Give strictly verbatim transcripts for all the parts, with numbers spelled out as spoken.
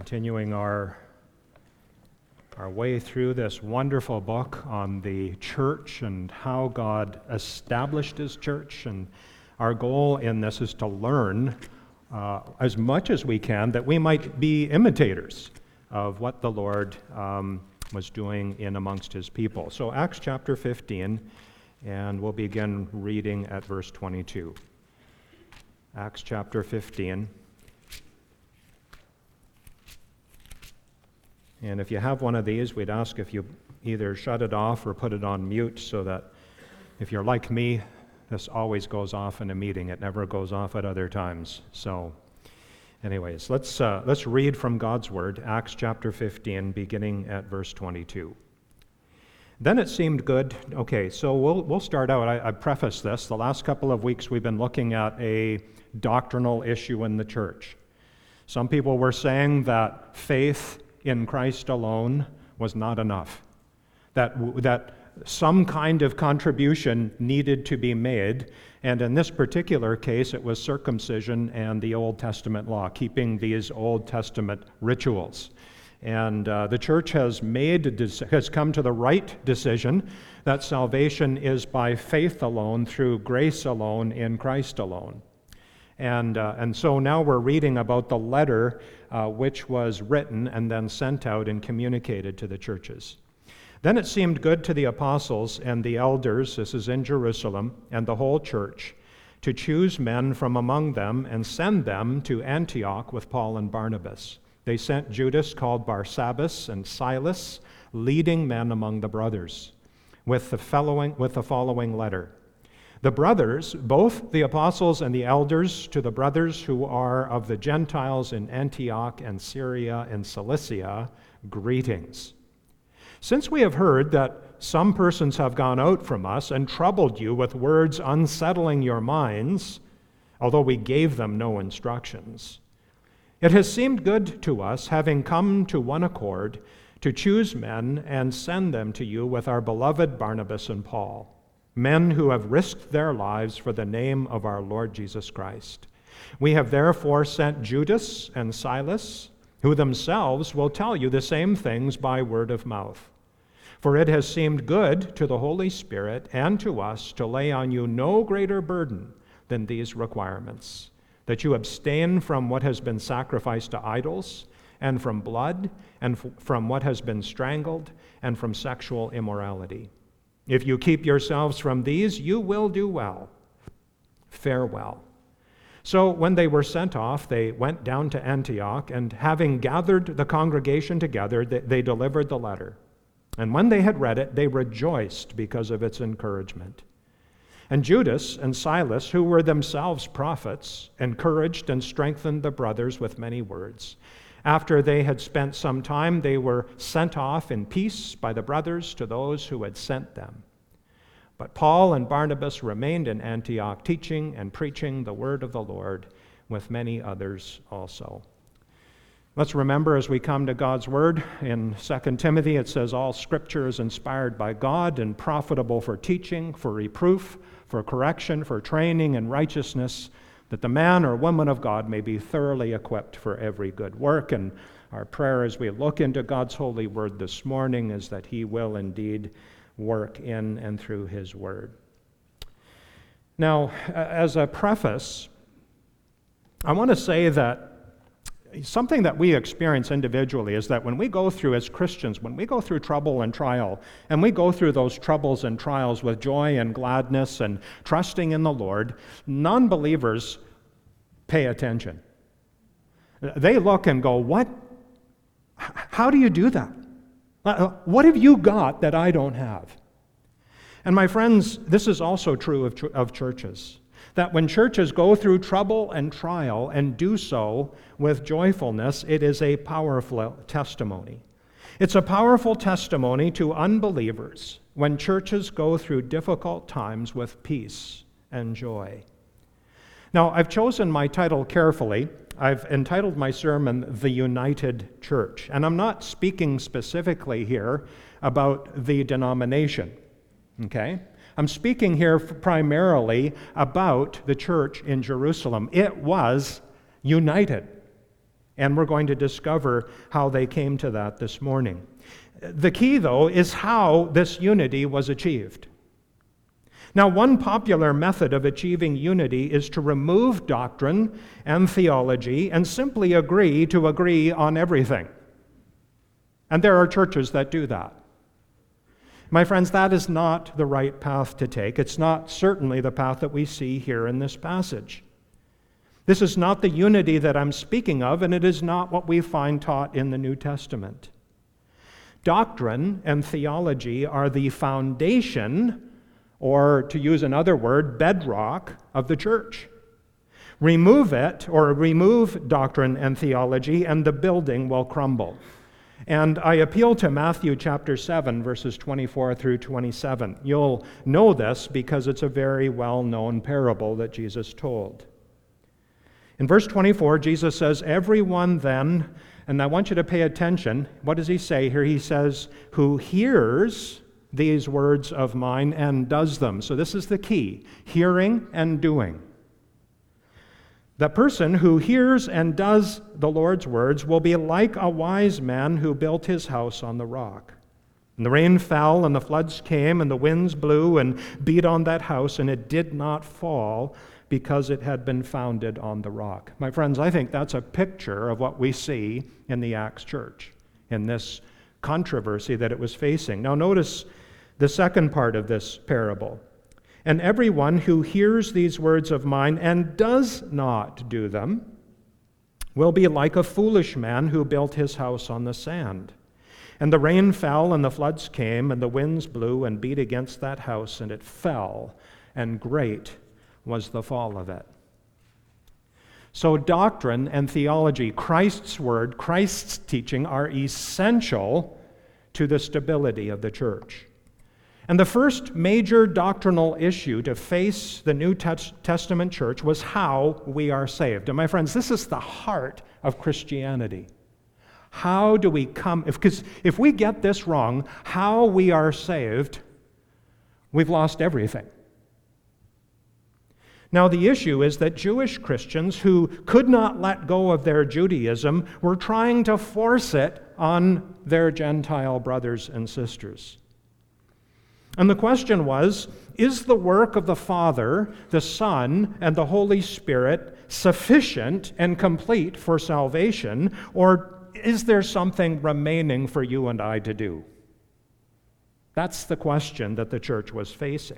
continuing our our way through this wonderful book on the church and how God established his church. And our goal in this is to learn uh, as much as we can that we might be imitators of what the Lord um, was doing in amongst his people. So Acts chapter fifteen, and we'll begin reading at verse twenty-two. Acts chapter fifteen. And if you have one of these, we'd ask if you either shut it off or put it on mute so that if you're like me, this always goes off in a meeting. It never goes off at other times. So anyways, let's uh, let's read from God's Word, Acts chapter fifteen, beginning at verse twenty-two. Then it seemed good. Okay, so we'll we'll start out. I, I preface this. The last couple of weeks we've been looking at a doctrinal issue in the church. Some people were saying that faith in Christ alone was not enough, that that some kind of contribution needed to be made, and in this particular case it was circumcision and the Old Testament law, keeping these Old Testament rituals. And uh, the church has made has come to the right decision that salvation is by faith alone, through grace alone, in Christ alone. And uh, and so now we're reading about the letter uh, which was written and then sent out and communicated to the churches. Then it seemed good to the apostles and the elders, this is in Jerusalem, and the whole church, to choose men from among them and send them to Antioch with Paul and Barnabas. They sent Judas, called Barsabbas, and Silas, leading men among the brothers, with the following, with the following letter. The brothers, both the apostles and the elders, to the brothers who are of the Gentiles in Antioch and Syria and Cilicia, greetings. Since we have heard that some persons have gone out from us and troubled you with words unsettling your minds, although we gave them no instructions, it has seemed good to us, having come to one accord, to choose men and send them to you with our beloved Barnabas and Paul, men who have risked their lives for the name of our Lord Jesus Christ. We have therefore sent Judas and Silas, who themselves will tell you the same things by word of mouth. For it has seemed good to the Holy Spirit and to us to lay on you no greater burden than these requirements, that you abstain from what has been sacrificed to idols, and from blood, and f- from what has been strangled, and from sexual immorality. If you keep yourselves from these, you will do well. Farewell. So when they were sent off, they went down to Antioch, and having gathered the congregation together, they, they delivered the letter. And when they had read it, they rejoiced because of its encouragement. And Judas and Silas, who were themselves prophets, encouraged and strengthened the brothers with many words. After they had spent some time, they were sent off in peace by the brothers to those who had sent them. But Paul and Barnabas remained in Antioch, teaching and preaching the word of the Lord with many others also. Let's remember as we come to God's word, in Second Timothy it says, all scripture is inspired by God and profitable for teaching, for reproof, for correction, for training in righteousness, that the man or woman of God may be thoroughly equipped for every good work. And our prayer as we look into God's holy word this morning is that he will indeed work in and through his word. Now, as a preface, I want to say that something that we experience individually is that when we go through as Christians, when we go through trouble and trial, and we go through those troubles and trials with joy and gladness and trusting in the Lord, non-believers pay attention. They look and go, what? How do you do that? What have you got that I don't have? And my friends, this is also true of, of churches. That when churches go through trouble and trial and do so with joyfulness, it is a powerful testimony. It's a powerful testimony to unbelievers when churches go through difficult times with peace and joy. Now, I've chosen my title carefully. I've entitled my sermon, The United Church. And I'm not speaking specifically here about the denomination, okay? I'm speaking here primarily about the church in Jerusalem. It was united. And we're going to discover how they came to that this morning. The key, though, is how this unity was achieved. Now, one popular method of achieving unity is to remove doctrine and theology and simply agree to agree on everything. And there are churches that do that. My friends, that is not the right path to take. It's not certainly the path that we see here in this passage. This is not the unity that I'm speaking of, and it is not what we find taught in the New Testament. Doctrine and theology are the foundation, or to use another word, bedrock of the church. Remove it, or remove doctrine and theology, and the building will crumble. And I appeal to Matthew chapter seven, verses twenty-four through twenty-seven. You'll know this because it's a very well-known parable that Jesus told. In verse twenty-four, Jesus says, "Everyone then," and I want you to pay attention. What does he say here? He says, "who hears these words of mine and does them." So this is the key, hearing and doing. The person who hears and does the Lord's words will be like a wise man who built his house on the rock. And the rain fell, and the floods came, and the winds blew and beat on that house, and it did not fall because it had been founded on the rock. My friends, I think that's a picture of what we see in the Acts church, in this controversy that it was facing. Now notice the second part of this parable. "And everyone who hears these words of mine and does not do them will be like a foolish man who built his house on the sand. And the rain fell, and the floods came, and the winds blew and beat against that house, and it fell, and great was the fall of it." So doctrine and theology, Christ's word, Christ's teaching, are essential to the stability of the church. And the first major doctrinal issue to face the New Testament church was how we are saved. And my friends, this is the heart of Christianity. How do we come, because if, if we get this wrong, how we are saved, we've lost everything. Now, the issue is that Jewish Christians who could not let go of their Judaism were trying to force it on their Gentile brothers and sisters. And the question was, is the work of the Father, the Son, and the Holy Spirit sufficient and complete for salvation, or is there something remaining for you and I to do? That's the question that the church was facing.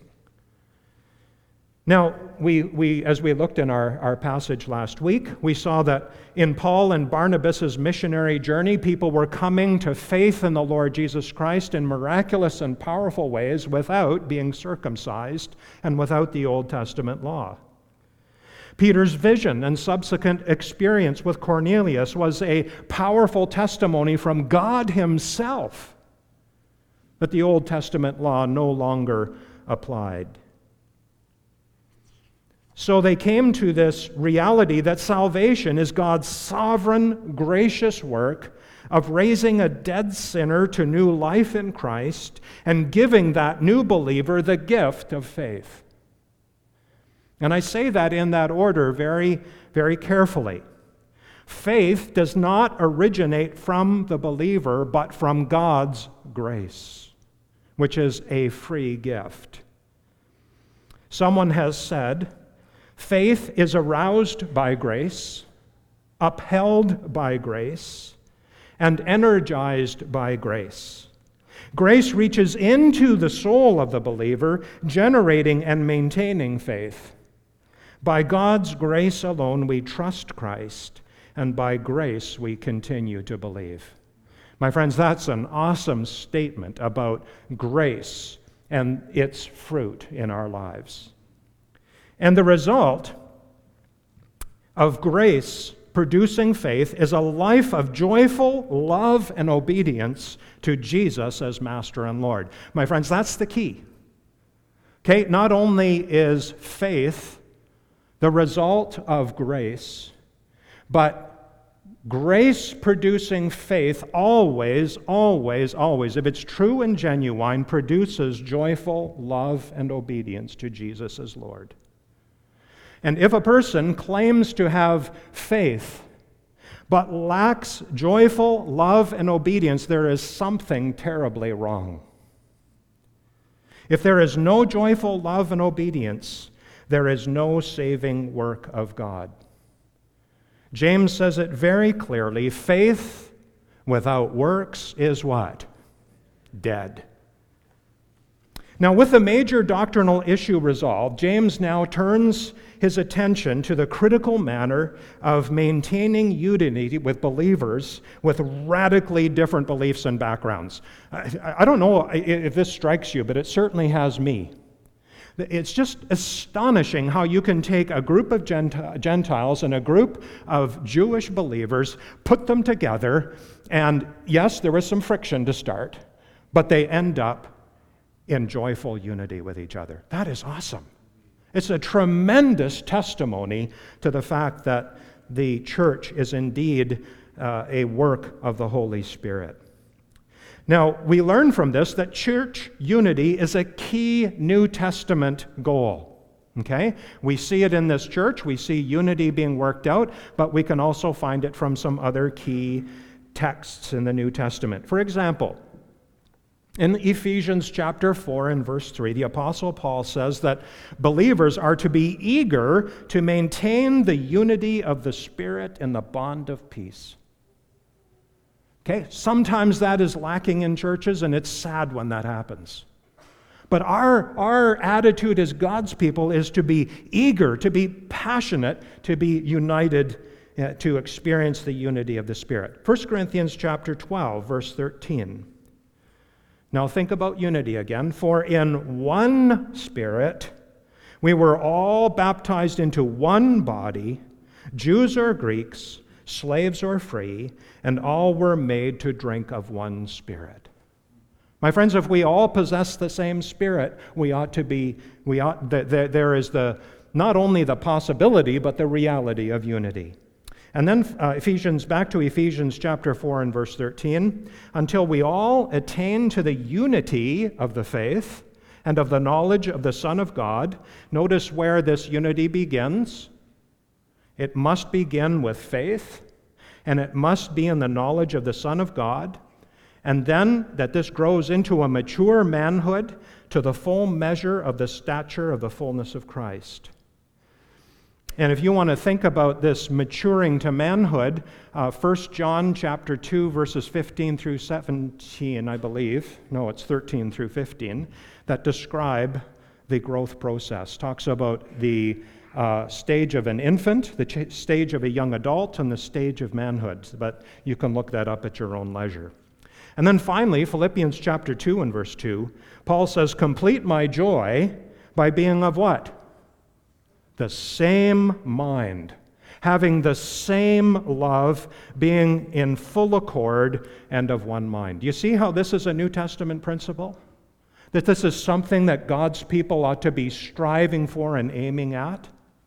Now, we, we, as we looked in our, our passage last week, we saw that in Paul and Barnabas' missionary journey, people were coming to faith in the Lord Jesus Christ in miraculous and powerful ways without being circumcised and without the Old Testament law. Peter's vision and subsequent experience with Cornelius was a powerful testimony from God himself that the Old Testament law no longer applied. So they came to this reality that salvation is God's sovereign, gracious work of raising a dead sinner to new life in Christ and giving that new believer the gift of faith. And I say that in that order very, very carefully. Faith does not originate from the believer, but from God's grace, which is a free gift. Someone has said, faith is aroused by grace, upheld by grace, and energized by grace. Grace reaches into the soul of the believer, generating and maintaining faith. By God's grace alone we trust Christ, and by grace we continue to believe. My friends, that's an awesome statement about grace and its fruit in our lives. And the result of grace producing faith is a life of joyful love and obedience to Jesus as Master and Lord. My friends, that's the key. Okay, not only is faith the result of grace, but grace producing faith always, always, always, if it's true and genuine, produces joyful love and obedience to Jesus as Lord. And if a person claims to have faith, but lacks joyful love and obedience, there is something terribly wrong. If there is no joyful love and obedience, there is no saving work of God. James says it very clearly, faith without works is what? Dead. Now, with the major doctrinal issue resolved, James now turns his attention to the critical manner of maintaining unity with believers with radically different beliefs and backgrounds. I, I don't know if this strikes you, but it certainly has me. It's just astonishing how you can take a group of Gentiles and a group of Jewish believers, put them together, and yes, there was some friction to start, but they end up in joyful unity with each other. That is awesome. It's a tremendous testimony to the fact that the church is indeed uh, a work of the Holy Spirit. Now, we learn from this that church unity is a key New Testament goal. Okay? We see it in this church. We see unity being worked out, but we can also find it from some other key texts in the New Testament. For example, in Ephesians chapter four and verse three, the Apostle Paul says that believers are to be eager to maintain the unity of the Spirit in the bond of peace. Okay, sometimes that is lacking in churches, and it's sad when that happens. But our, our attitude as God's people is to be eager, to be passionate, to be united, uh, to experience the unity of the Spirit. First Corinthians chapter twelve, verse thirteen. Now think about unity again. For in one Spirit we were all baptized into one body, Jews or Greeks, slaves or free, and all were made to drink of one Spirit. My friends, if we all possess the same Spirit, we ought to be, we ought, there, there is the, not only the possibility, but the reality of unity. And then uh, Ephesians, back to Ephesians chapter four and verse thirteen, until we all attain to the unity of the faith and of the knowledge of the Son of God. Notice where this unity begins. It must begin with faith, and it must be in the knowledge of the Son of God, and then that this grows into a mature manhood to the full measure of the stature of the fullness of Christ. And if you want to think about this maturing to manhood, uh, First John chapter two, verses fifteen through seventeen, I believe, no, it's thirteen through fifteen, that describe the growth process. Talks about the uh, stage of an infant, the ch- stage of a young adult, and the stage of manhood. But you can look that up at your own leisure. And then finally, Philippians chapter two and verse two, Paul says, complete my joy by being of what? The same mind, having the same love, being in full accord and of one mind. Do you see how this is a New Testament principle? That this is something that God's people ought to be striving for and aiming at?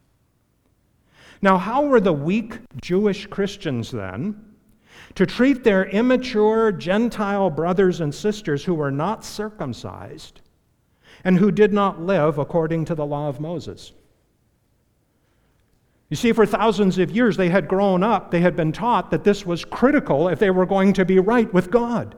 Now, how were the weak Jewish Christians then to treat their immature Gentile brothers and sisters who were not circumcised and who did not live according to the law of Moses? You see, for thousands of years they had grown up, they had been taught that this was critical if they were going to be right with God.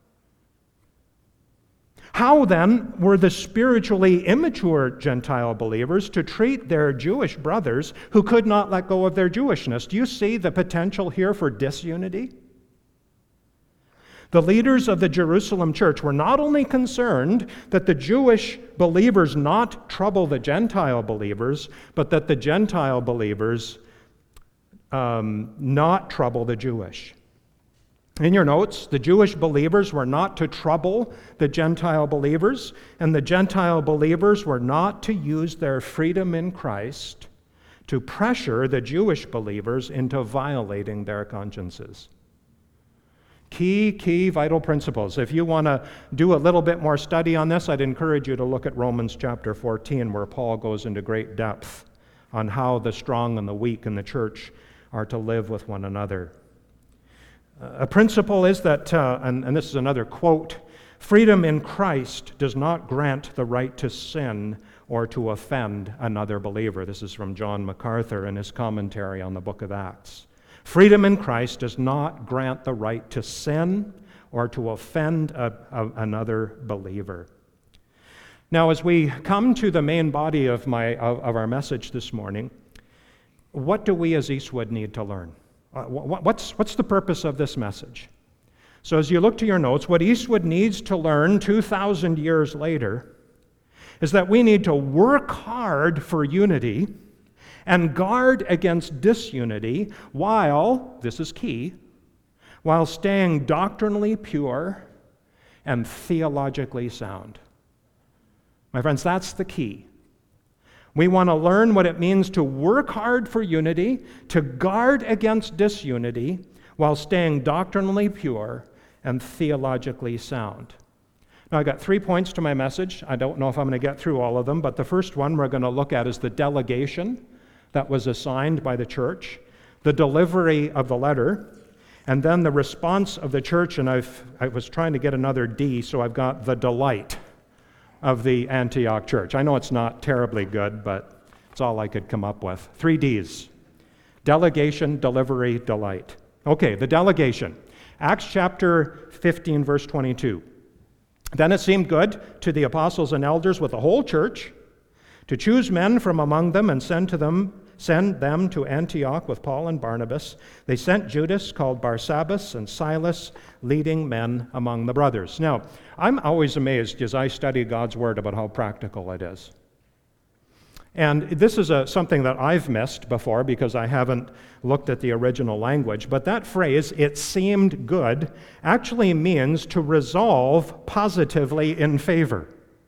How then were the spiritually immature Gentile believers to treat their Jewish brothers who could not let go of their Jewishness? Do you see the potential here for disunity? The leaders of the Jerusalem church were not only concerned that the Jewish believers not trouble the Gentile believers, but that the Gentile believers um, not trouble the Jewish. In your notes, the Jewish believers were not to trouble the Gentile believers, and the Gentile believers were not to use their freedom in Christ to pressure the Jewish believers into violating their consciences. Key, key vital principles. If you want to do a little bit more study on this, I'd encourage you to look at Romans chapter fourteen, where Paul goes into great depth on how the strong and the weak in the church are to live with one another. A principle is that, uh, and, and this is another quote, freedom in Christ does not grant the right to sin or to offend another believer. This is from John MacArthur in his commentary on the book of Acts. Freedom in Christ does not grant the right to sin or to offend a, a, another believer. Now, as we come to the main body of, my, of, of our message this morning, what do we as Eastwood need to learn? Uh, what, what's, what's the purpose of this message? So as you look to your notes, what Eastwood needs to learn two thousand years later is that we need to work hard for unity and guard against disunity while, this is key, while staying doctrinally pure and theologically sound. My friends, that's the key. We want to learn what it means to work hard for unity, to guard against disunity, while staying doctrinally pure and theologically sound. Now, I got three points to my message. I don't know if I'm going to get through all of them, but the first one we're going to look at is the delegation that was assigned by the church, the delivery of the letter, and then the response of the church, and I've, I was trying to get another D, so I've got the delight of the Antioch church. I know it's not terribly good, but it's all I could come up with. Three Ds. Delegation, delivery, delight. Okay, the delegation. Acts chapter fifteen, verse twenty-two. Then it seemed good to the apostles and elders with the whole church to choose men from among them and send to them send them to Antioch with Paul and Barnabas. They sent Judas, called Barsabbas, and Silas, leading men among the brothers. Now, I'm always amazed as I study God's Word about how practical it is. And this is a, something that I've missed before because I haven't looked at the original language. But that phrase, "it seemed good," actually means to resolve positively in favor.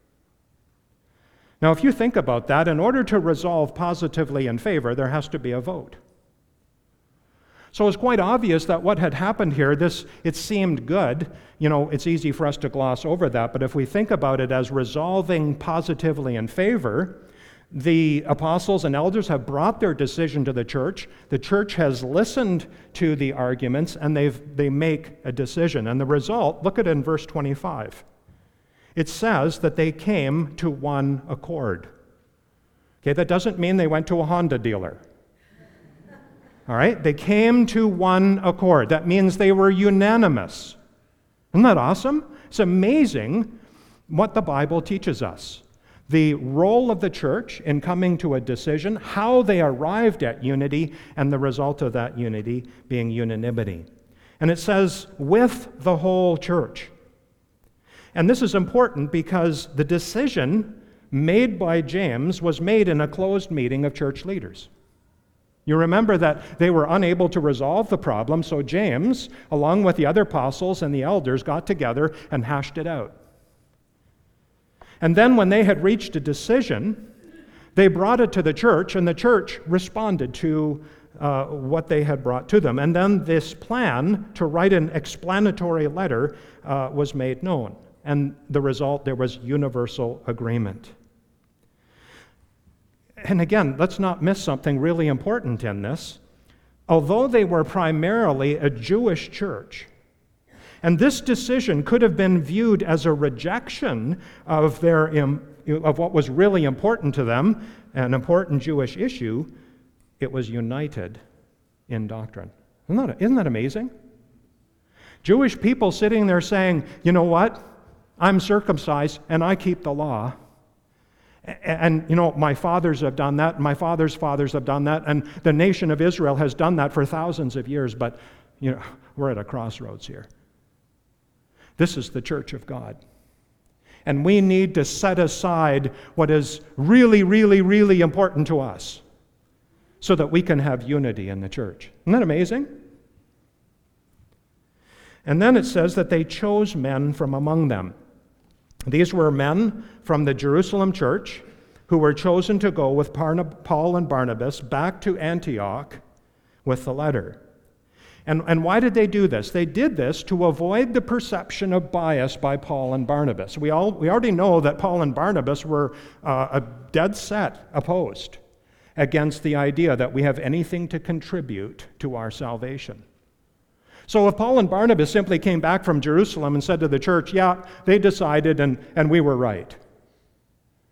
Now, if you think about that, in order to resolve positively in favor, there has to be a vote. So it's quite obvious that what had happened here, this, it seemed good. You know, it's easy for us to gloss over that, but if we think about it as resolving positively in favor, the apostles and elders have brought their decision to the church. The church has listened to the arguments, and they've, they make a decision. And the result, look at it in verse twenty-five. It says that they came to one accord. Okay, that doesn't mean they went to a Honda dealer. All right, they came to one accord. That means they were unanimous. Isn't that awesome? It's amazing what the Bible teaches us. The role of the church in coming to a decision, how they arrived at unity, and the result of that unity being unanimity. And it says, with the whole church. And this is important because the decision made by James was made in a closed meeting of church leaders. You remember that they were unable to resolve the problem, so James, along with the other apostles and the elders, got together and hashed it out. And then when they had reached a decision, they brought it to the church, and the church responded to uh, what they had brought to them. And then this plan to write an explanatory letter uh, was made known. And the result, there was universal agreement. And again, let's not miss something really important in this. Although they were primarily a Jewish church, and this decision could have been viewed as a rejection of their of what was really important to them, an important Jewish issue, it was united in doctrine. Isn't that, isn't that amazing? Jewish people sitting there saying, you know what? I'm circumcised and I keep the law. And, you know, my fathers have done that, my father's fathers have done that, and the nation of Israel has done that for thousands of years, but, you know, we're at a crossroads here. This is the church of God. And we need to set aside what is really, really, really important to us so that we can have unity in the church. Isn't that amazing? And then it says that they chose men from among them. These were men from the Jerusalem church who were chosen to go with Paul and Barnabas back to Antioch with the letter. And, and why did they do this? They did this to avoid the perception of bias by Paul and Barnabas. We, all, we already know that Paul and Barnabas were uh, a dead set opposed against the idea that we have anything to contribute to our salvation. So if Paul and Barnabas simply came back from Jerusalem and said to the church, yeah, they decided and, and we were right.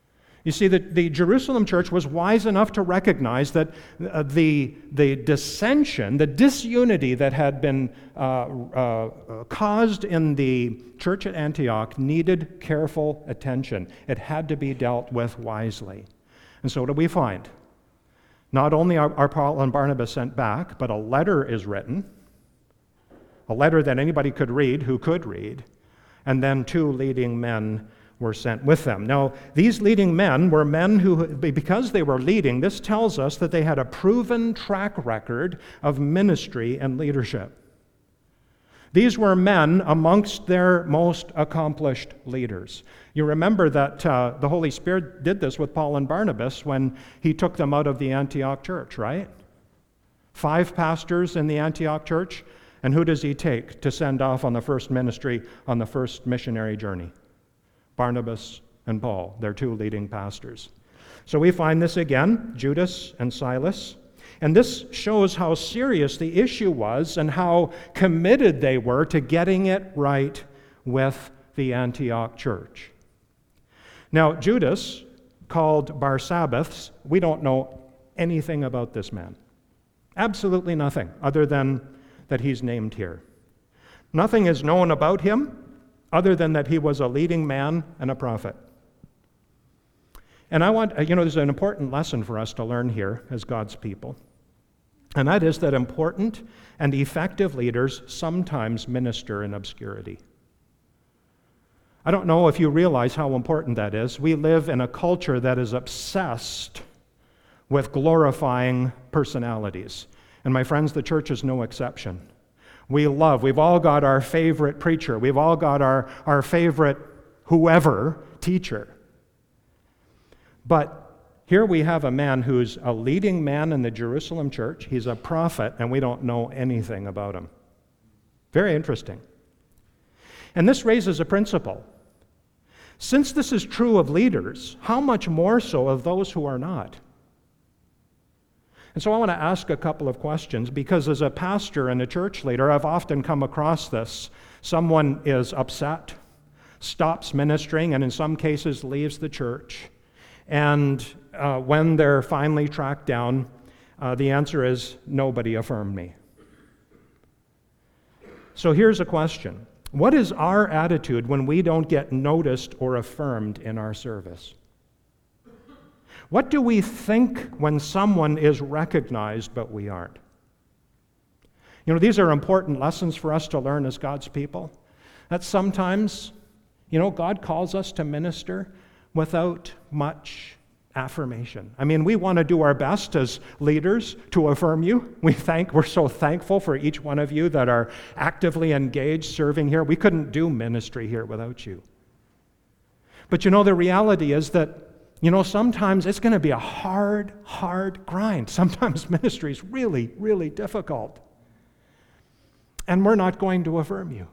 You see, the, the Jerusalem church was wise enough to recognize that uh, the, the dissension, the disunity that had been uh, uh, caused in the church at Antioch needed careful attention. It had to be dealt with wisely. And so what do we find? Not only are, are Paul and Barnabas sent back, but a letter is written, a letter that anybody could read who could read, and then two leading men were sent with them. Now, these leading men were men who, because they were leading, this tells us that they had a proven track record of ministry and leadership. These were men amongst their most accomplished leaders. You remember that uh, the Holy Spirit did this with Paul and Barnabas when he took them out of the Antioch church, right? Five pastors in the Antioch church, and who does he take to send off on the first ministry, on the first missionary journey? Barnabas and Paul, their two leading pastors. So we find this again, Judas and Silas. And this shows how serious the issue was and how committed they were to getting it right with the Antioch church. Now, Judas, called Barsabbas, we don't know anything about this man. Absolutely nothing, other than that he's named here. Nothing is known about him other than that he was a leading man and a prophet. And I want, you know, there's an important lesson for us to learn here as God's people. And that is that important and effective leaders sometimes minister in obscurity. I don't know if you realize how important that is. We live in a culture that is obsessed with glorifying personalities. And my friends, the church is no exception. We love, we've all got our favorite preacher. We've all got our, our favorite whoever teacher. But here we have a man who's a leading man in the Jerusalem church. He's a prophet, and we don't know anything about him. Very interesting. And this raises a principle. Since this is true of leaders, how much more so of those who are not? And so I want to ask a couple of questions, because as a pastor and a church leader, I've often come across this. Someone is upset, stops ministering, and in some cases leaves the church. And uh, when they're finally tracked down, uh, the answer is, nobody affirmed me. So here's a question. What is our attitude when we don't get noticed or affirmed in our service? What do we think when someone is recognized but we aren't? You know, these are important lessons for us to learn as God's people. That sometimes, you know, God calls us to minister without much affirmation. I mean, we want to do our best as leaders to affirm you. We thank, we're so thankful for each one of you that are actively engaged serving here. We couldn't do ministry here without you. But you know, the reality is that, you know, sometimes it's going to be a hard, hard grind. Sometimes ministry is really, really difficult. And we're not going to affirm you.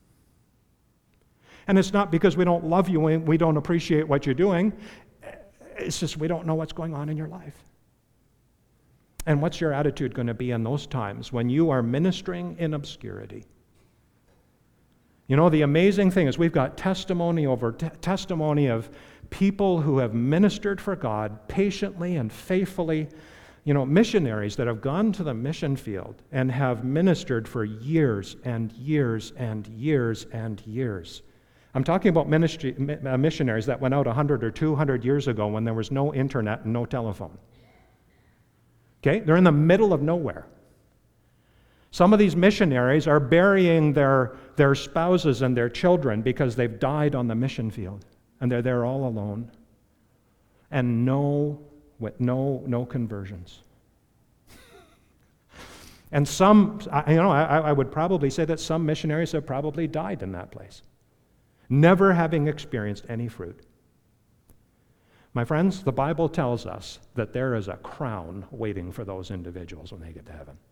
And it's not because we don't love you and we don't appreciate what you're doing. It's just we don't know what's going on in your life. And what's your attitude going to be in those times when you are ministering in obscurity? You know, the amazing thing is we've got testimony over t- testimony of people who have ministered for God patiently and faithfully. You know, missionaries that have gone to the mission field and have ministered for years and years and years and years. I'm talking about ministry, missionaries that went out one hundred or two hundred years ago when there was no internet and no telephone. Okay? They're in the middle of nowhere. Some of these missionaries are burying their, their spouses and their children because they've died on the mission field. And they're there all alone. And no, with no, no conversions. And some, you know, I, I would probably say that some missionaries have probably died in that place, never having experienced any fruit. My friends, the Bible tells us that there is a crown waiting for those individuals when they get to heaven.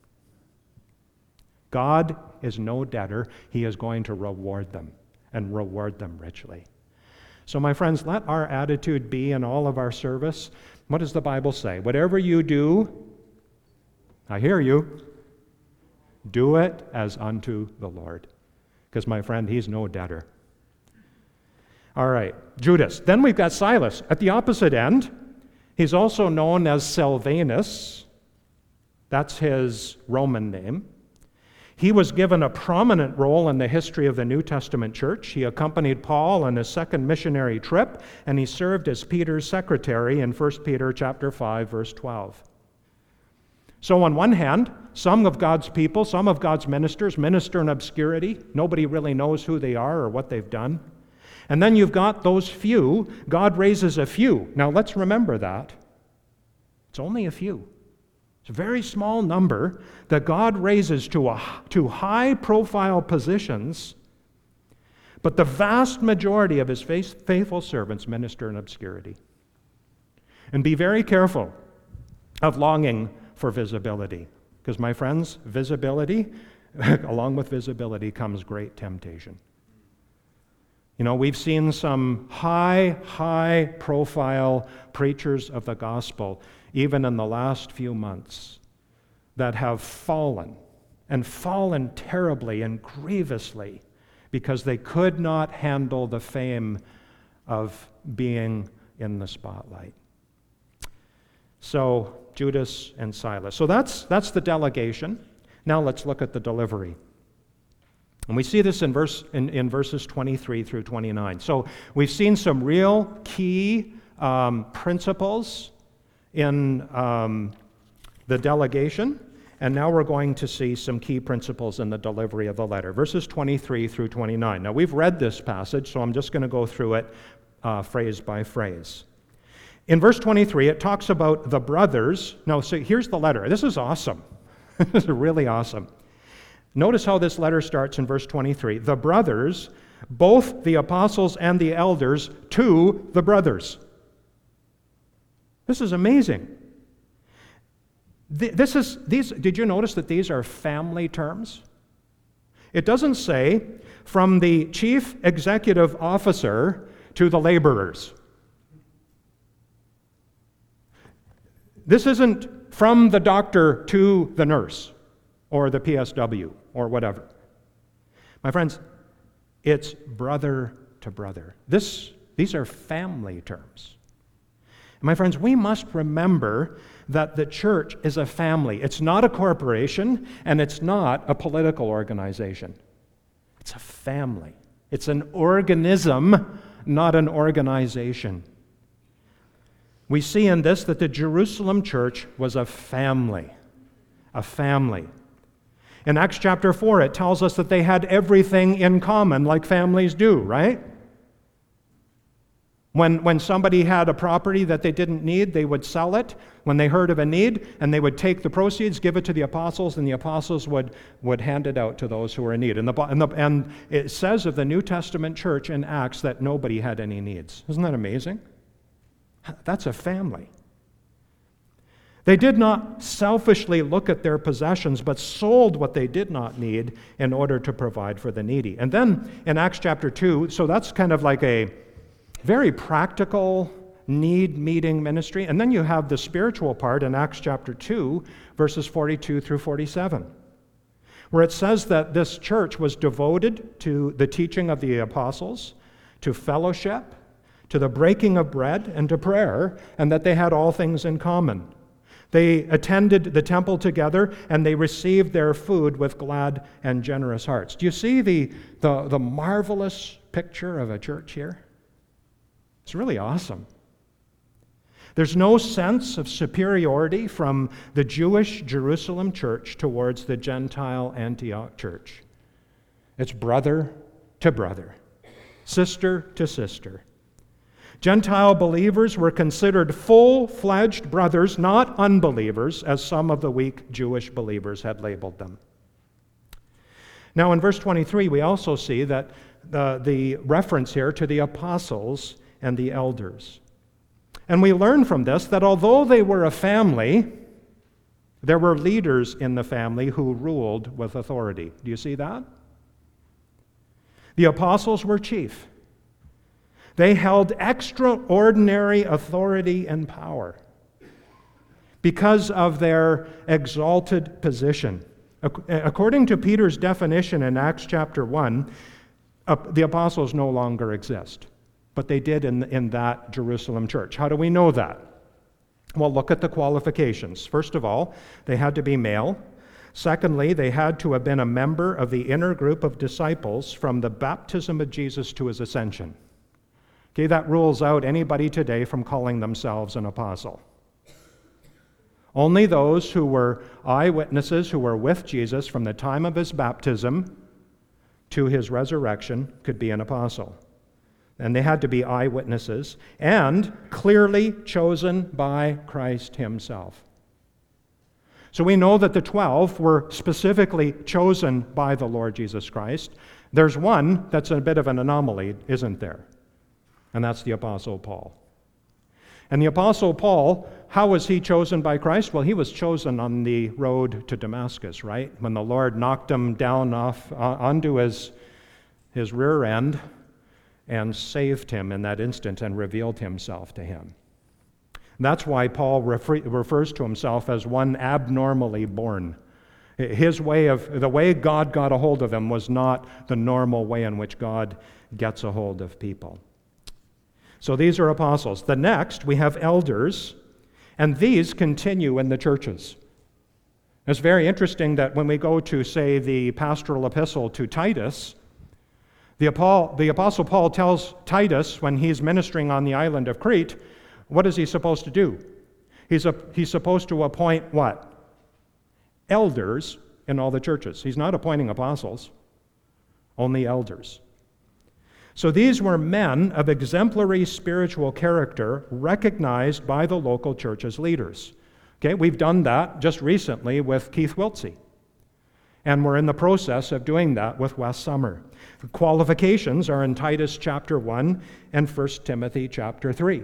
God is no debtor. He is going to reward them and reward them richly. So my friends, let our attitude be in all of our service. What does the Bible say? Whatever you do, I hear you, do it as unto the Lord. Because my friend, He's no debtor. All right, Judas. Then we've got Silas. At the opposite end, he's also known as Silvanus. That's his Roman name. He was given a prominent role in the history of the New Testament church. He accompanied Paul on his second missionary trip, and he served as Peter's secretary in First Peter chapter five, verse twelve. So on one hand, some of God's people, some of God's ministers minister in obscurity. Nobody really knows who they are or what they've done. And then you've got those few. God raises a few. Now let's remember that. It's only a few. It's a very small number that God raises to, a, to high-profile positions, but the vast majority of his faithful servants minister in obscurity. And be very careful of longing for visibility, because, my friends, visibility, along with visibility comes great temptation. You know, we've seen some high, high-profile preachers of the gospel, even in the last few months, that have fallen, and fallen terribly and grievously, because they could not handle the fame of being in the spotlight. So, Judas and Silas. So that's, that's the delegation. Now let's look at the delivery. And we see this in, verse, in, in verses twenty-three through twenty-nine. So we've seen some real key um, principles in um, the delegation, and now we're going to see some key principles in the delivery of the letter. Verses twenty-three through twenty-nine. Now we've read this passage, so I'm just going to go through it uh, phrase by phrase. In verse twenty-three, it talks about the brothers. Now, so here's the letter. This is awesome. This is really awesome. Notice how this letter starts in verse twenty-three. The brothers, both the apostles and the elders, to the brothers. This is amazing. This is these. Did you notice that these are family terms? It doesn't say from the chief executive officer to the laborers. This isn't from the doctor to the nurse or the P S W or whatever. My friends, it's brother to brother. This, these are family terms. My friends, we must remember that the church is a family. It's not a corporation, and it's not a political organization. It's a family. It's an organism, not an organization. We see in this that the Jerusalem church was a family. A family. In Acts chapter four, it tells us that they had everything in common, like families do, right? When, when somebody had a property that they didn't need, they would sell it when they heard of a need, and they would take the proceeds, give it to the apostles, and the apostles would, would hand it out to those who were in need. And, the, and, the, and it says of the New Testament church in Acts that nobody had any needs. Isn't that amazing? That's a family. They did not selfishly look at their possessions, but sold what they did not need in order to provide for the needy. And then in Acts chapter two, so that's kind of like a very practical need-meeting ministry. And then you have the spiritual part in Acts chapter two, verses forty-two through forty-seven, where it says that this church was devoted to the teaching of the apostles, to fellowship, to the breaking of bread, and to prayer, and that they had all things in common. They attended the temple together, and they received their food with glad and generous hearts. Do you see the, the, the marvelous picture of a church here? It's really awesome. There's no sense of superiority from the Jewish Jerusalem church towards the Gentile Antioch church. It's brother to brother, sister to sister. Gentile believers were considered full-fledged brothers, not unbelievers, as some of the weak Jewish believers had labeled them. Now, in verse twenty-three, we also see that the, the reference here to the apostles and the elders. And we learn from this that although they were a family, there were leaders in the family who ruled with authority. Do you see that? The apostles were chief. They held extraordinary authority and power because of their exalted position. According to Peter's definition in Acts chapter one, the apostles no longer exist. but they did in, in that Jerusalem church. How do we know that? Well, look at the qualifications. First of all, they had to be male. Secondly, they had to have been a member of the inner group of disciples from the baptism of Jesus to his ascension. Okay, that rules out anybody today from calling themselves an apostle. Only those who were eyewitnesses, who were with Jesus from the time of his baptism to his resurrection, could be an apostle. And they had to be eyewitnesses and clearly chosen by Christ himself. So we know that the twelve were specifically chosen by the Lord Jesus Christ. There's one that's a bit of an anomaly, isn't there? And that's the Apostle Paul. And the Apostle Paul, how was he chosen by Christ? Well, he was chosen on the road to Damascus, right? When the Lord knocked him down off uh, onto his, his rear end and saved him in that instant and revealed himself to him. And that's why Paul refer, refers to himself as one abnormally born. His way of, the way God got a hold of him was not the normal way in which God gets a hold of people. So these are apostles. The next, we have elders, and these continue in the churches. It's very interesting that when we go to, say, the pastoral epistle to Titus, the Apostle Paul tells Titus, when he's ministering on the island of Crete, what is he supposed to do? He's, a, he's supposed to appoint what? Elders in all the churches. He's not appointing apostles, only elders. So these were men of exemplary spiritual character recognized by the local church as leaders. Okay, we've done that just recently with Keith Wiltsey. And we're in the process of doing that with Wes Summer. The qualifications are in Titus chapter one and First Timothy chapter three.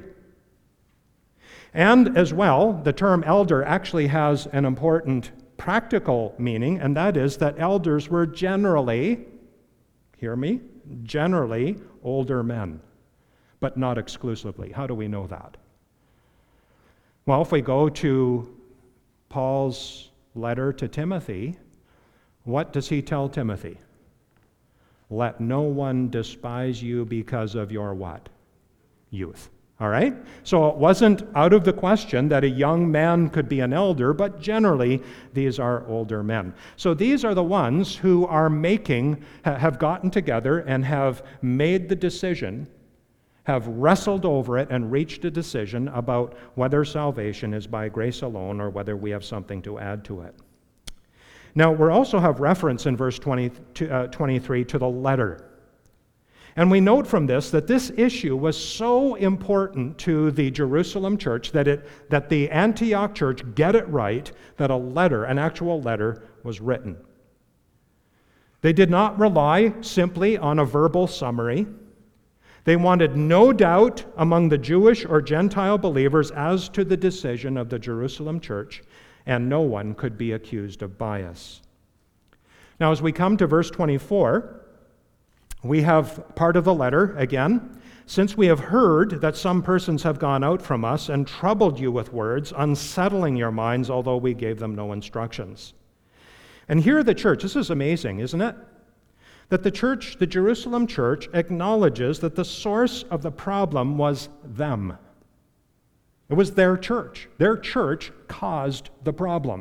And as well, the term elder actually has an important practical meaning, and that is that elders were generally, hear me, generally older men, but not exclusively. How do we know that? Well, if we go to Paul's letter to Timothy, what does he tell Timothy? Let no one despise you because of your what? Youth. All right? So it wasn't out of the question that a young man could be an elder, but generally these are older men. So these are the ones who are making, have gotten together and have made the decision, have wrestled over it and reached a decision about whether salvation is by grace alone or whether we have something to add to it. Now, we also have reference in verse twenty, uh, twenty-three to the letter. And we note from this that this issue was so important to the Jerusalem church that it that the Antioch church get it right that a letter, an actual letter, was written. They did not rely simply on a verbal summary. They wanted no doubt among the Jewish or Gentile believers as to the decision of the Jerusalem church, and no one could be accused of bias. Now, as we come to verse twenty-four, we have part of the letter again. Since we have heard that some persons have gone out from us and troubled you with words, unsettling your minds, although we gave them no instructions. And here the church, this is amazing, isn't it? That the church, the Jerusalem church, acknowledges that the source of the problem was them. It was their church. Their church caused the problem.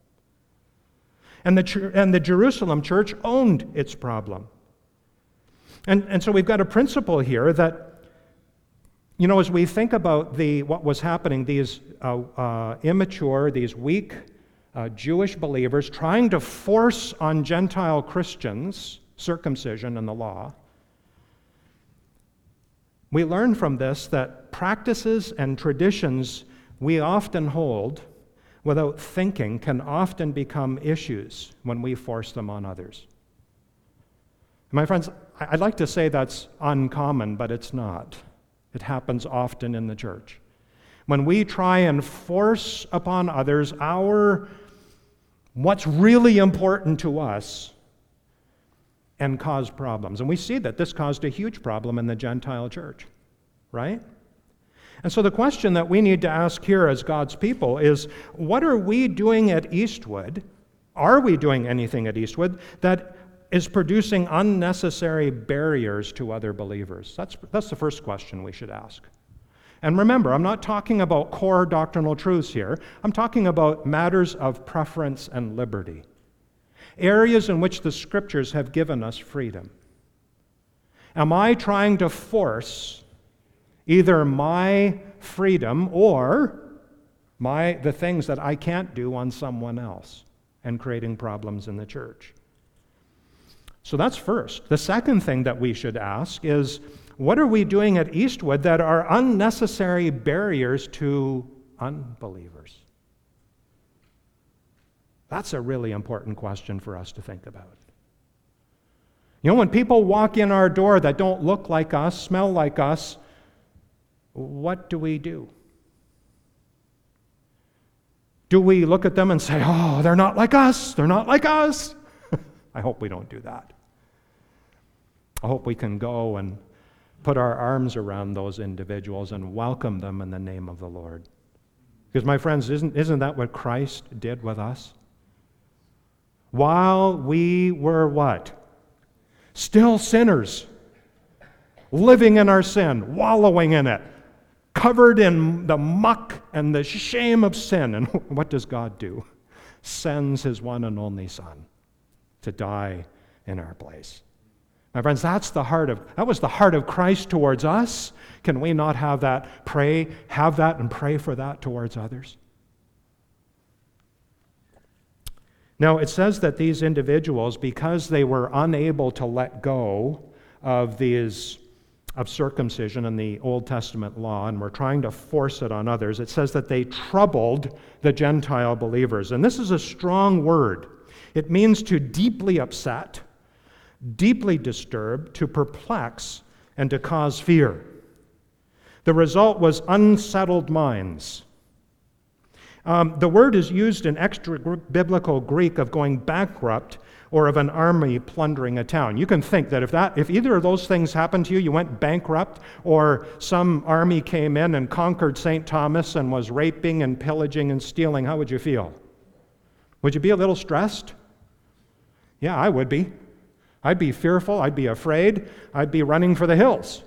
And the, and the Jerusalem church owned its problem. And, and so we've got a principle here that, you know, as we think about the what was happening, these uh, uh, immature, these weak uh, Jewish believers trying to force on Gentile Christians circumcision and the law, we learn from this that practices and traditions we often hold without thinking can often become issues when we force them on others. My friends, I'd like to say that's uncommon, but it's not. It happens often in the church. When we try and force upon others our what's really important to us and cause problems. And we see that this caused a huge problem in the Gentile church, right? And so the question that we need to ask here as God's people is, what are we doing at Eastwood? Are we doing anything at Eastwood that is producing unnecessary barriers to other believers? That's, that's the first question we should ask. And remember, I'm not talking about core doctrinal truths here. I'm talking about matters of preference and liberty, areas in which the Scriptures have given us freedom. Am I trying to force either my freedom or my the things that I can't do on someone else and creating problems in the church? So that's first. The second thing that we should ask is, what are we doing at Eastwood that are unnecessary barriers to unbelievers? That's a really important question for us to think about. You know, when people walk in our door that don't look like us, smell like us, what do we do? Do we look at them and say, oh, they're not like us, they're not like us? I hope we don't do that. I hope we can go and put our arms around those individuals and welcome them in the name of the Lord. Because, my friends, isn't, isn't that what Christ did with us? While we were what? Still sinners, living in our sin, wallowing in it, covered in the muck and the shame of sin. And what does God do? Sends His one and only Son to die in our place. My friends, that's the heart of, that was the heart of Christ towards us. Can we not have that, pray, have that and pray for that towards others? Now, it says that these individuals, because they were unable to let go of these, of circumcision and the Old Testament law, and were trying to force it on others, it says that they troubled the Gentile believers. And this is a strong word. It means to deeply upset, deeply disturb, to perplex, and to cause fear. The result was unsettled minds. Um, the word is used in extra-biblical Greek of going bankrupt or of an army plundering a town. You can think that if that, if either of those things happened to you, you went bankrupt, or some army came in and conquered Saint Thomas and was raping and pillaging and stealing, how would you feel? Would you be a little stressed? Yeah, I would be. I'd be fearful. I'd be afraid. I'd be running for the hills.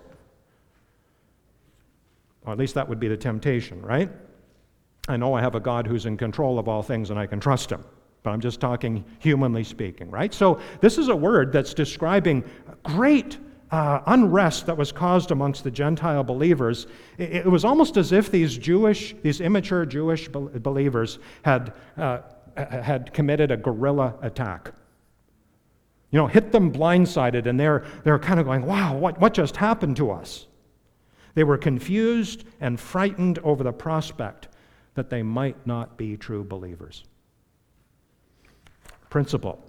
Or at least that would be the temptation, right? I know I have a God who's in control of all things and I can trust Him, but I'm just talking humanly speaking, right? So this is a word that's describing great uh, unrest that was caused amongst the Gentile believers. It, it was almost as if these Jewish, these immature Jewish be- believers had, uh, had committed a guerrilla attack. You know, hit them blindsided, and they're, they're kind of going, wow, what, what just happened to us? They were confused and frightened over the prospect that they might not be true believers. Principle.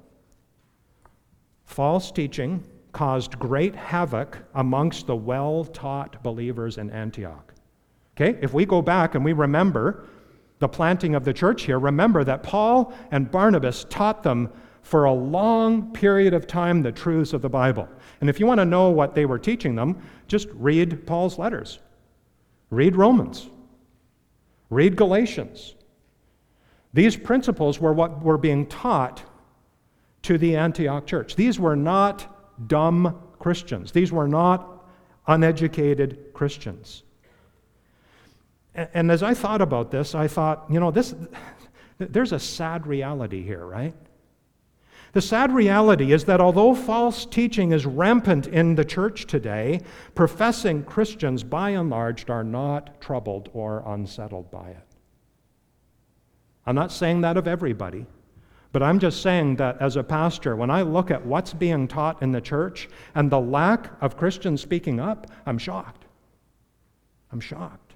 False teaching caused great havoc amongst the well-taught believers in Antioch. Okay, if we go back and we remember the planting of the church here, remember that Paul and Barnabas taught them for a long period of time the truths of the Bible. And if you want to know what they were teaching them, just read Paul's letters. Read Romans. Read Galatians. These principles were what were being taught to the Antioch church. These were not dumb Christians. These were not uneducated Christians. And, and as I thought about this, I thought, you know, this, there's a sad reality here, right? The sad reality is that although false teaching is rampant in the church today, professing Christians, by and large, are not troubled or unsettled by it. I'm not saying that of everybody, but I'm just saying that as a pastor, when I look at what's being taught in the church and the lack of Christians speaking up, I'm shocked. I'm shocked.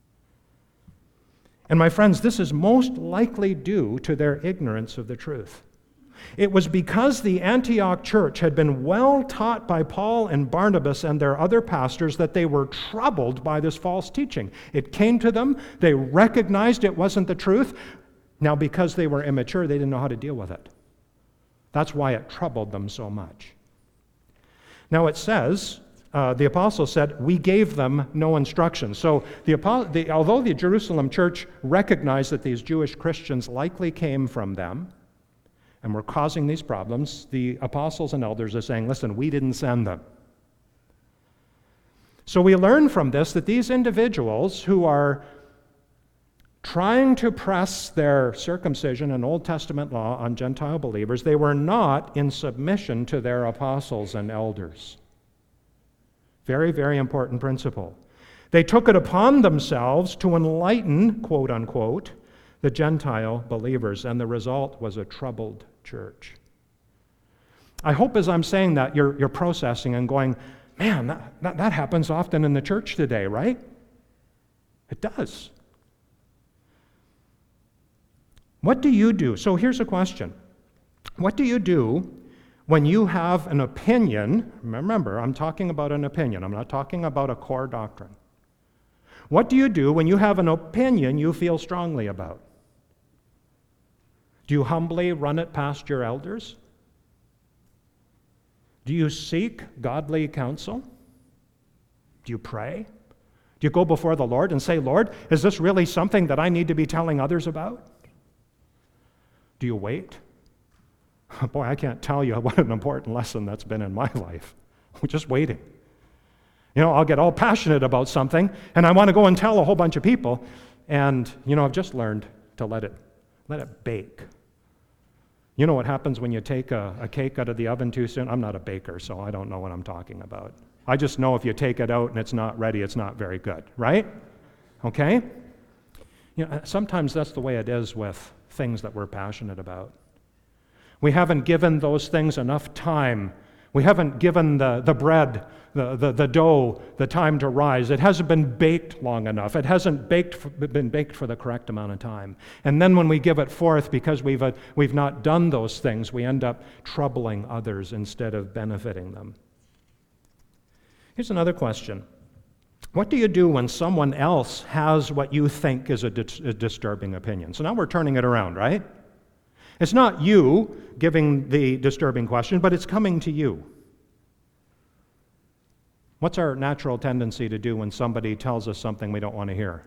And my friends, this is most likely due to their ignorance of the truth. It was because the Antioch church had been well taught by Paul and Barnabas and their other pastors that they were troubled by this false teaching. It came to them, they recognized it wasn't the truth. Now, because they were immature, they didn't know how to deal with it. That's why it troubled them so much. Now it says, uh, the apostle said, we gave them no instruction. So the, the although the Jerusalem church recognized that these Jewish Christians likely came from them, and were causing these problems, the apostles and elders are saying, listen, we didn't send them. So we learn from this that these individuals who are trying to press their circumcision and Old Testament law on Gentile believers, they were not in submission to their apostles and elders. Very, very important principle. They took it upon themselves to enlighten, quote unquote, the Gentile believers, and the result was a troubled church. I hope as I'm saying that, you're, you're processing and going, man, that, that, that happens often in the church today, right? It does. What do you do? So here's a question. What do you do when you have an opinion? Remember, I'm talking about an opinion. I'm not talking about a core doctrine. What do you do when you have an opinion you feel strongly about? Do you humbly run it past your elders? Do you seek godly counsel? Do you pray? Do you go before the Lord and say, Lord, is this really something that I need to be telling others about? Do you wait? Boy, I can't tell you what an important lesson that's been in my life. We're just waiting. You know, I'll get all passionate about something, and I want to go and tell a whole bunch of people, and, you know, I've just learned to let it, let it bake. You know what happens when you take a, a cake out of the oven too soon? I'm not a baker, so I don't know what I'm talking about. I just know if you take it out and it's not ready, it's not very good, right? Okay? You know, sometimes that's the way it is with things that we're passionate about. We haven't given those things enough time. We haven't given the, the bread, the, the, the dough, the time to rise. It hasn't been baked long enough. It hasn't baked for, been baked for the correct amount of time. And then when we give it forth, because we've, uh, we've not done those things, we end up troubling others instead of benefiting them. Here's another question. What do you do when someone else has what you think is a, di- a disturbing opinion? So now we're turning it around, right? It's not you giving the disturbing question, but it's coming to you. What's our natural tendency to do when somebody tells us something we don't want to hear?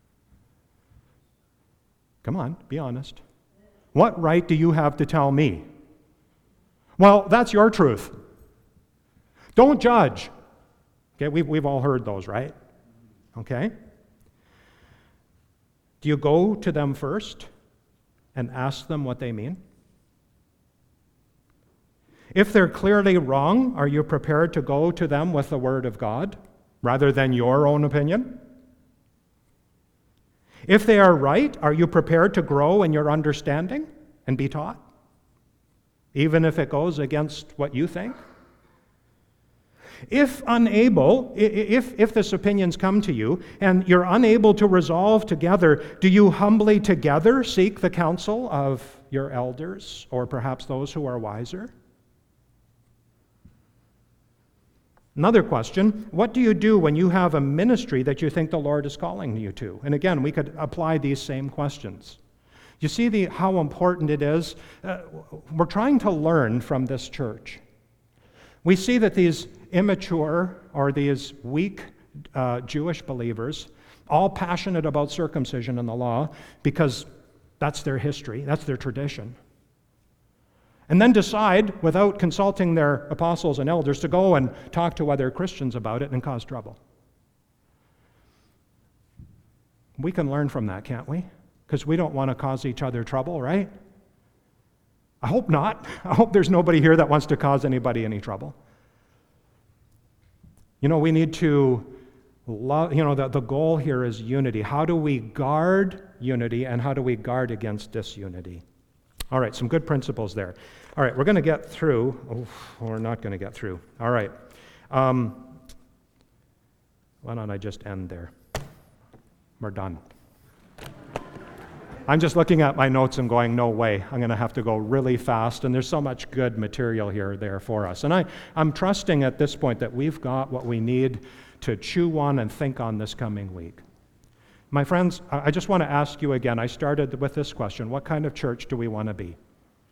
Come on, be honest. What right do you have to tell me? Well, that's your truth. Don't judge. Okay, we've, we've all heard those, right? Okay? Do you go to them first and ask them what they mean? If they're clearly wrong, are you prepared to go to them with the Word of God rather than your own opinion? If they are right, are you prepared to grow in your understanding and be taught, even if it goes against what you think? If unable, if, if this opinion's come to you and you're unable to resolve together, do you humbly together seek the counsel of your elders or perhaps those who are wiser? Another question, what do you do when you have a ministry that you think the Lord is calling you to? And again, we could apply these same questions. You see the, how important it is? Uh, we're trying to learn from this church. We see that these immature or these weak uh, Jewish believers, all passionate about circumcision and the law because that's their history, that's their tradition, and then decide, without consulting their apostles and elders, to go and talk to other Christians about it and cause trouble. We can learn from that, can't we? Because we don't want to cause each other trouble, right? I hope not. I hope there's nobody here that wants to cause anybody any trouble. You know, we need to love, you know, the, the goal here is unity. How do we guard unity and how do we guard against disunity? All right, some good principles there. All right, we're going to get through. Oh, we're not going to get through. All right. Um, why don't I just end there? We're done. I'm just looking at my notes and going, no way. I'm going to have to go really fast, and there's so much good material here there for us. And I, I'm trusting at this point that we've got what we need to chew on and think on this coming week. My friends, I just want to ask you again, I started with this question, what kind of church do we want to be?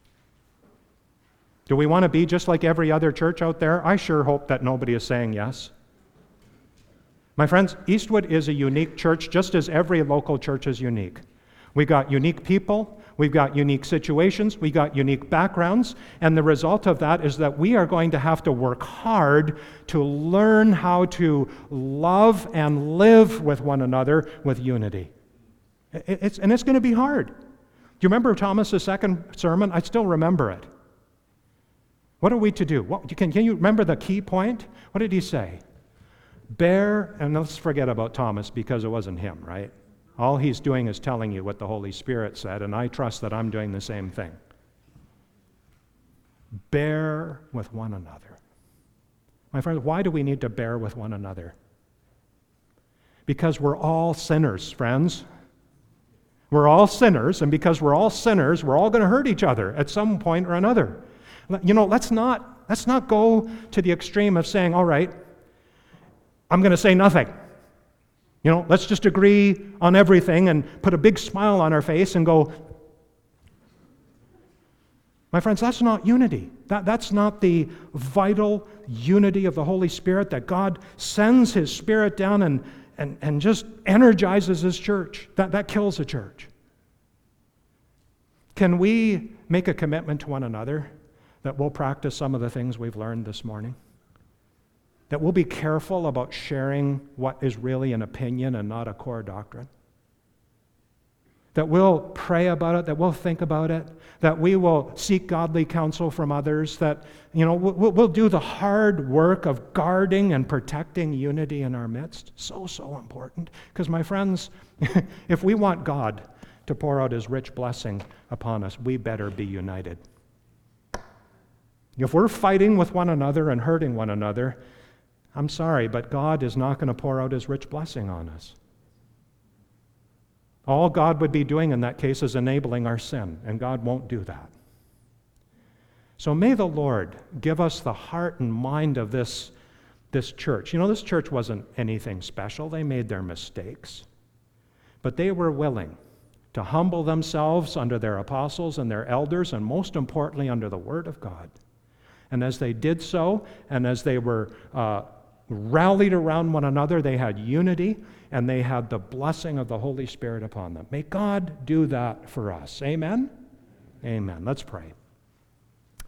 Do we want to be just like every other church out there? I sure hope that nobody is saying yes. My friends, Eastwood is a unique church, just as every local church is unique. We got unique people, We've got unique situations, we've got unique backgrounds, and the result of that is that we are going to have to work hard to learn how to love and live with one another with unity. It's, and it's going to be hard. Do you remember Thomas's second sermon? I still remember it. What are we to do? What, can, can you remember the key point? What did he say? Bear, and let's forget about Thomas because it wasn't him, right? All he's doing is telling you what the Holy Spirit said, and I trust that I'm doing the same thing. Bear with one another. My friends, why do we need to bear with one another? Because we're all sinners, friends. We're all sinners, and because we're all sinners, we're all going to hurt each other at some point or another. You know, let's not, let's not go to the extreme of saying, all right, I'm going to say nothing. You know, let's just agree on everything and put a big smile on our face and go. My friends, that's not unity. That, that's not the vital unity of the Holy Spirit, that God sends His Spirit down and, and, and just energizes His church. That, that kills a church. Can we make a commitment to one another that we'll practice some of the things we've learned this morning? That we'll be careful about sharing what is really an opinion and not a core doctrine? That we'll pray about it, that we'll think about it, that we will seek godly counsel from others, that, you know, we'll, we'll do the hard work of guarding and protecting unity in our midst. So, so important. Because, my friends, if we want God to pour out His rich blessing upon us, we better be united. If we're fighting with one another and hurting one another, I'm sorry, but God is not going to pour out His rich blessing on us. All God would be doing in that case is enabling our sin, and God won't do that. So may the Lord give us the heart and mind of this, this church. You know, this church wasn't anything special. They made their mistakes. But they were willing to humble themselves under their apostles and their elders, and most importantly, under the Word of God. And as they did so, and as they were uh, rallied around one another, they had unity, and they had the blessing of the Holy Spirit upon them. May God do that for us. Amen? Amen. Let's pray.